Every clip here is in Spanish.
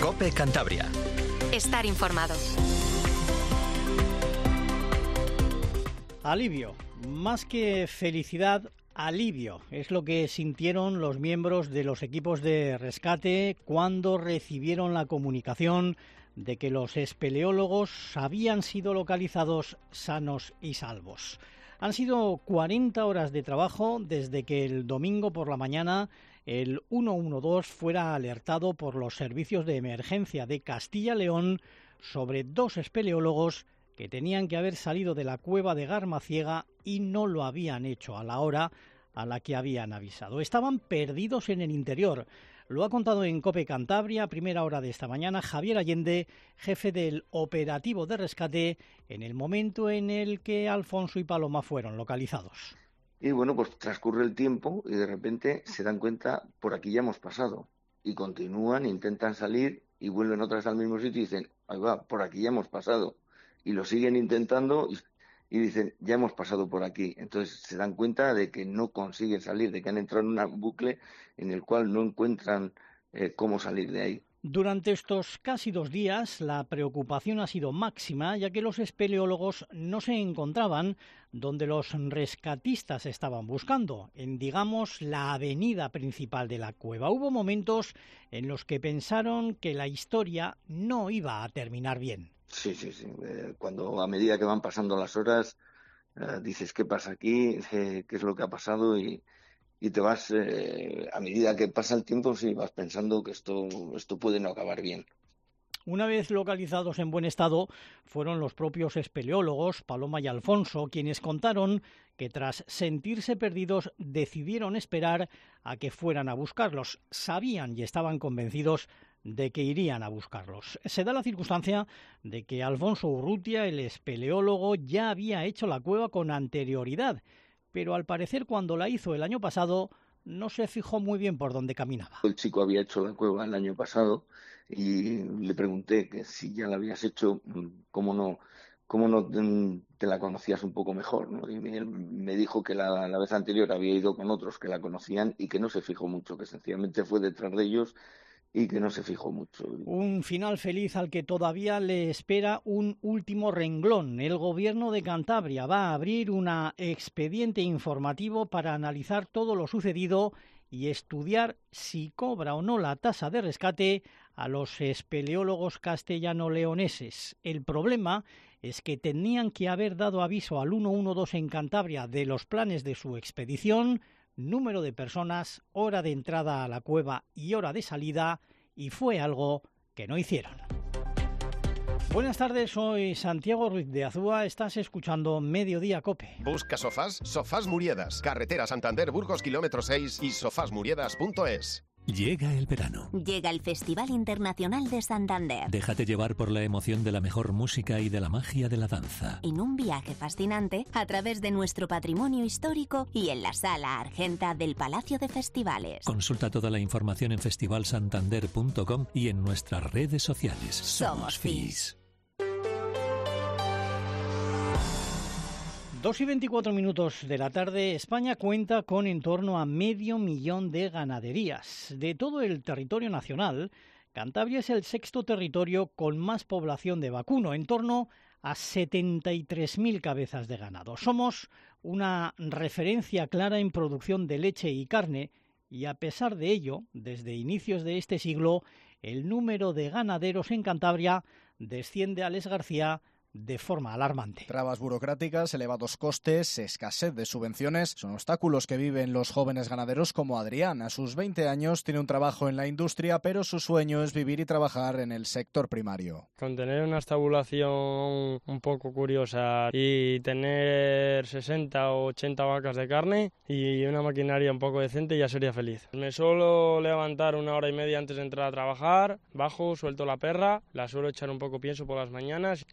COPE Cantabria. Estar informado. Alivio, más que felicidad, alivio es lo que sintieron los miembros de los equipos de rescate cuando recibieron la comunicación de que los espeleólogos habían sido localizados sanos y salvos. Han sido 40 horas de trabajo desde que el domingo por la mañana el 112 fuera alertado por los servicios de emergencia de Castilla y León sobre dos espeleólogos que tenían que haber salido de la cueva de Garmaciega y no lo habían hecho a la hora a la que habían avisado. Estaban perdidos en el interior. Lo ha contado en COPE Cantabria, a primera hora de esta mañana, Javier Allende, jefe del operativo de rescate, en el momento en el que Alfonso y Paloma fueron localizados. Y bueno, pues transcurre el tiempo y de repente se dan cuenta, por aquí ya hemos pasado. Y continúan, intentan salir y vuelven otra vez al mismo sitio y dicen, ahí va, por aquí ya hemos pasado. Y lo siguen intentando y dicen, ya hemos pasado por aquí. Entonces se dan cuenta de que no consiguen salir, de que han entrado en un bucle en el cual no encuentran cómo salir de ahí. Durante estos casi 2 días la preocupación ha sido máxima, ya que los espeleólogos no se encontraban donde los rescatistas estaban buscando, en, digamos, la avenida principal de la cueva. Hubo momentos en los que pensaron que la historia no iba a terminar bien. Sí. Cuando a medida que van pasando las horas, dices, ¿qué pasa aquí? ¿Qué es lo que ha pasado? Y te vas, a medida que pasa el tiempo, sí, vas pensando que esto puede no acabar bien. Una vez localizados en buen estado, fueron los propios espeleólogos, Paloma y Alfonso, quienes contaron que tras sentirse perdidos decidieron esperar a que fueran a buscarlos. Sabían y estaban convencidos de que irían a buscarlos. Se da la circunstancia de que Alfonso Urrutia, el espeleólogo, ya había hecho la cueva con anterioridad, pero al parecer cuando la hizo el año pasado no se fijó muy bien por dónde caminaba. El chico había hecho la cueva el año pasado y le pregunté que si ya la habías hecho, ¿cómo no te la conocías un poco mejor, ¿no? Y él me dijo que la vez anterior había ido con otros que la conocían y que no se fijó mucho, que sencillamente fue detrás de ellos y que no se fijó mucho. Un final feliz al que todavía le espera un último renglón. El Gobierno de Cantabria va a abrir un expediente informativo para analizar todo lo sucedido y estudiar si cobra o no la tasa de rescate a los espeleólogos castellano-leoneses. El problema es que tenían que haber dado aviso al 112 en Cantabria de los planes de su expedición, número de personas, hora de entrada a la cueva y hora de salida, y fue algo que no hicieron. Buenas tardes, soy Santiago Ruiz de Azúa, estás escuchando Mediodía COPE. Busca sofás, Sofás Muriedas, carretera Santander Burgos kilómetro 6 y sofasmuriedas.es. Llega el verano. Llega el Festival Internacional de Santander. Déjate llevar por la emoción de la mejor música y de la magia de la danza. En un viaje fascinante a través de nuestro patrimonio histórico y en la Sala Argenta del Palacio de Festivales. Consulta toda la información en festivalsantander.com y en nuestras redes sociales. Somos FIS. 2:24 de la tarde, España cuenta con en torno a 500.000 de ganaderías. De todo el territorio nacional, Cantabria es el 6º territorio con más población de vacuno, en torno a 73.000 cabezas de ganado. Somos una referencia clara en producción de leche y carne y a pesar de ello, desde inicios de este siglo, el número de ganaderos en Cantabria desciende, Alex García, de forma alarmante. Trabas burocráticas, elevados costes, escasez de subvenciones son obstáculos que viven los jóvenes ganaderos como Adrián. A sus 20 años tiene un trabajo en la industria, pero su sueño es vivir y trabajar en el sector primario. Con tener una estabulación un poco curiosa y tener 60 o 80 vacas de carne y una maquinaria un poco decente ya sería feliz. Me suelo levantar 1 hora y media antes de entrar a trabajar, bajo, suelto la perra, la suelo echar un poco pienso por las mañanas, que estén todas las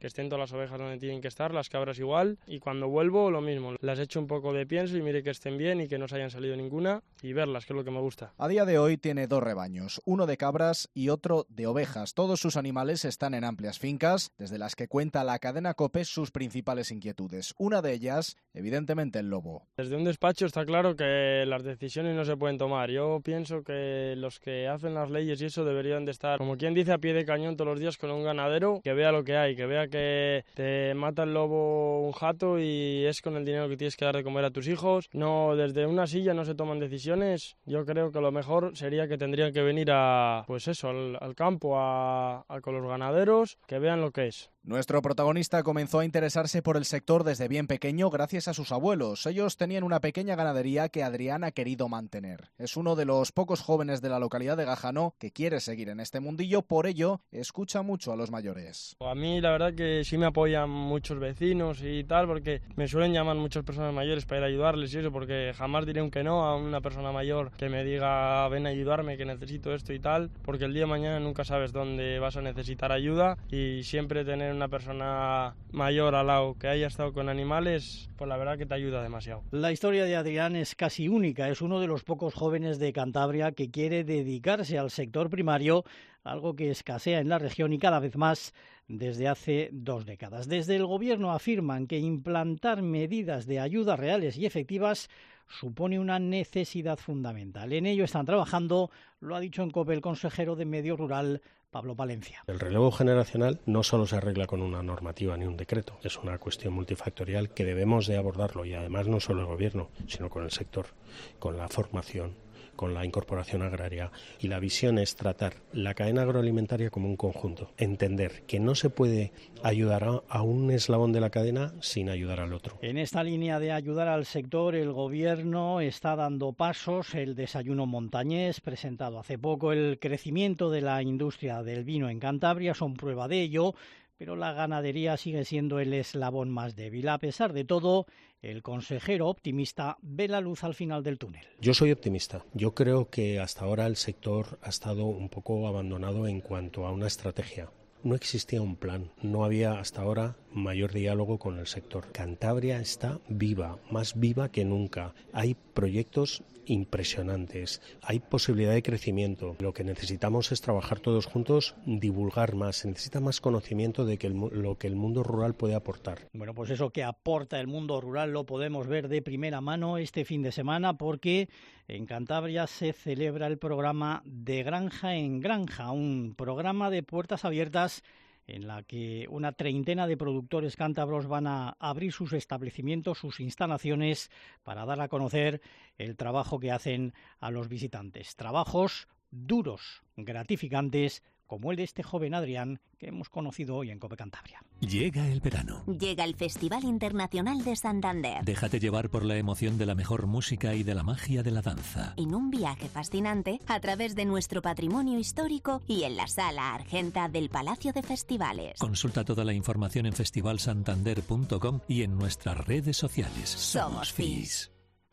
las ovejas donde tienen que estar, las cabras igual, y cuando vuelvo lo mismo, las echo un poco de pienso y mire que estén bien y que no se hayan salido ninguna y verlas, que es lo que me gusta. A día de hoy tiene 2 rebaños, uno de cabras y otro de ovejas. Todos sus animales están en amplias fincas, desde las que cuenta la cadena COPE sus principales inquietudes. Una de ellas, evidentemente, el lobo. Desde un despacho está claro que las decisiones no se pueden tomar. Yo pienso que los que hacen las leyes y eso deberían de estar, como quien dice, a pie de cañón todos los días con un ganadero, que vea lo que hay, que vea que te mata el lobo un jato y es con el dinero que tienes que dar de comer a tus hijos. No, desde una silla no se toman decisiones. Yo creo que lo mejor sería que tendrían que venir a, pues eso, al campo, con los ganaderos, que vean lo que es. Nuestro protagonista comenzó a interesarse por el sector desde bien pequeño gracias a sus abuelos. Ellos tenían una pequeña ganadería que Adrián ha querido mantener. Es uno de los pocos jóvenes de la localidad de Gajano que quiere seguir en este mundillo, por ello escucha mucho a los mayores. A mí la verdad que sí me apoyan muchos vecinos y tal, porque me suelen llamar muchas personas mayores para ir a ayudarles y eso, porque jamás diré un que no a una persona mayor que me diga ven a ayudarme, que necesito esto y tal, porque el día de mañana nunca sabes dónde vas a necesitar ayuda y siempre tener una persona mayor al lado que haya estado con animales, pues la verdad que te ayuda demasiado. La historia de Adrián es casi única, es uno de los pocos jóvenes de Cantabria que quiere dedicarse al sector primario, algo que escasea en la región y cada vez más desde hace 2 décadas. Desde el gobierno afirman que implantar medidas de ayuda reales y efectivas supone una necesidad fundamental. En ello están trabajando, lo ha dicho en COPE el consejero de Medio Rural, Pablo Palencia. El relevo generacional no solo se arregla con una normativa ni un decreto, es una cuestión multifactorial que debemos de abordarlo y además no solo el gobierno, sino con el sector, con la formación, con la incorporación agraria, y la visión es tratar la cadena agroalimentaria como un conjunto, entender que no se puede ayudar a un eslabón de la cadena sin ayudar al otro. En esta línea de ayudar al sector, el gobierno está dando pasos. El desayuno montañés, presentado hace poco, el crecimiento de la industria del vino en Cantabria son prueba de ello, pero la ganadería sigue siendo el eslabón más débil. A pesar de todo, el consejero optimista ve la luz al final del túnel. Yo soy optimista. Yo creo que hasta ahora el sector ha estado un poco abandonado en cuanto a una estrategia. No existía un plan, no había hasta ahora mayor diálogo con el sector. Cantabria está viva, más viva que nunca. Hay proyectos impresionantes, hay posibilidad de crecimiento. Lo que necesitamos es trabajar todos juntos, divulgar más. Se necesita más conocimiento de lo que el mundo rural puede aportar. Bueno, pues eso que aporta el mundo rural lo podemos ver de primera mano este fin de semana, porque en Cantabria se celebra el programa De Granja en Granja, un programa de puertas abiertas en la que una treintena de productores cántabros van a abrir sus establecimientos, sus instalaciones, para dar a conocer el trabajo que hacen a los visitantes. Trabajos duros, gratificantes, como el de este joven Adrián que hemos conocido hoy en COPE Cantabria. Llega el verano. Llega el Festival Internacional de Santander. Déjate llevar por la emoción de la mejor música y de la magia de la danza. En un viaje fascinante a través de nuestro patrimonio histórico y en la Sala Argenta del Palacio de Festivales. Consulta toda la información en festivalsantander.com y en nuestras redes sociales. Somos FIS.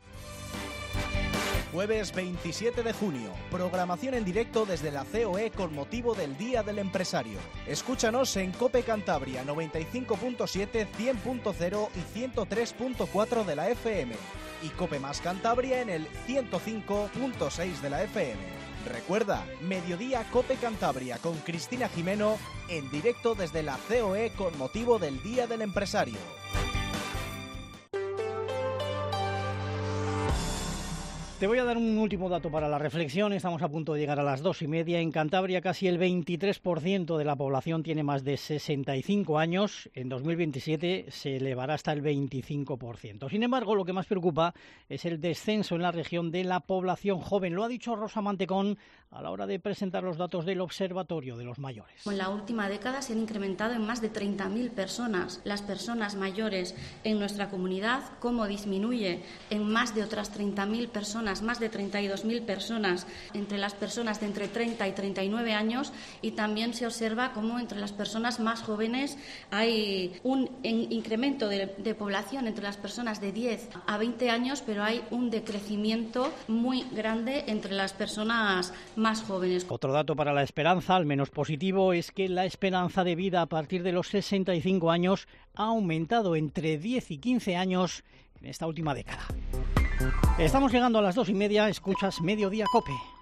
Jueves 27 de junio, programación en directo desde la COE con motivo del Día del Empresario. Escúchanos en COPE Cantabria 95.7, 100.0 y 103.4 de la FM y COPE más Cantabria en el 105.6 de la FM. Recuerda, Mediodía COPE Cantabria con Cristina Jimeno en directo desde la COE con motivo del Día del Empresario. Te voy a dar un último dato para la reflexión. Estamos a punto de llegar a las 2:30. En Cantabria casi el 23% de la población tiene más de 65 años. En 2027 se elevará hasta el 25%. Sin embargo, lo que más preocupa es el descenso en la región de la población joven. Lo ha dicho Rosa Mantecón a la hora de presentar los datos del Observatorio de los Mayores. En la última década se han incrementado en más de 30.000 personas las personas mayores en nuestra comunidad, como disminuye en más de otras 30.000 personas personas, más de 32.000 personas entre las personas de entre 30 y 39 años, y también se observa cómo entre las personas más jóvenes hay un incremento de población entre las personas de 10 a 20 años, pero hay un decrecimiento muy grande entre las personas más jóvenes. Otro dato para la esperanza, al menos positivo, es que la esperanza de vida a partir de los 65 años ha aumentado entre 10 y 15 años en esta última década. Estamos llegando a las 2:30, escuchas Mediodía COPE.